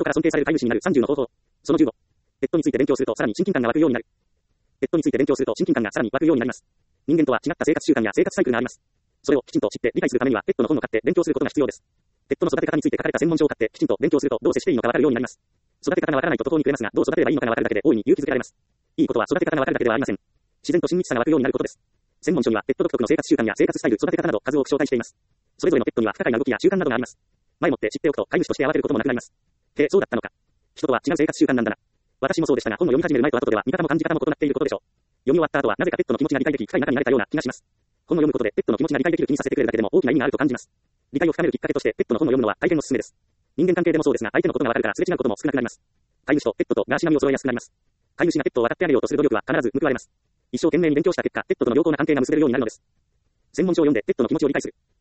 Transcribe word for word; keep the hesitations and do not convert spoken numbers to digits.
から尊敬される飼い主になるさんじゅうの方法。そのじゅうご。ペットについて勉強するとさらに親近感が湧くようになる。ペットについて勉強すると親近感がさらに湧くようになります。人間とは違った生活習慣や生活サイクルがあります。それをきちんと知って理解するためにはペットの本を買って勉強することが必要です。ペットの育て方について書かれた専門書を買ってきちんと勉強するとどう接していいのかわかるようになります。育て方がわからないと途方に暮れますが、どう育てればいいのかがわかるだけで大いに勇気づけられます。いいことは育て方がわかるだけではありません。自然と親密さが湧くようになることです。専門書にはペット独特の生活習慣や生活スタイル、育て方など数多く紹介しています。それぞれのペットには不可解な動きや習慣などがあります。前もって知っておくと飼い主として慌てることもなくなります。へえ、そうだったのか。人とは違う生活習慣なんだな。私もそうでしたが、本を読み始める前と後では見方も感じ方も異なっていることでしょう。読み終わった後はなぜかペットの気持ちが理解でき、深い中になれたような気がします。本を読むことでペットの気持ちが理解できる気にさせてくれるだけでも大きな意味があると感じます。理解を深めるきっかけとしてペットの本を読むのは大変おすすめです。人間関係でもそうですが、相手のことがわかるからすれ違うことも少なくなります。飼い主とペットとがしがみを揃えやすくなります。飼い主がペットを分かってあげようとする努力は必ず報われます。一生懸命に勉強した結果、ペットとの良好な関係が結べるようになるのです。専門書を読んでペットの気持ちを理解する。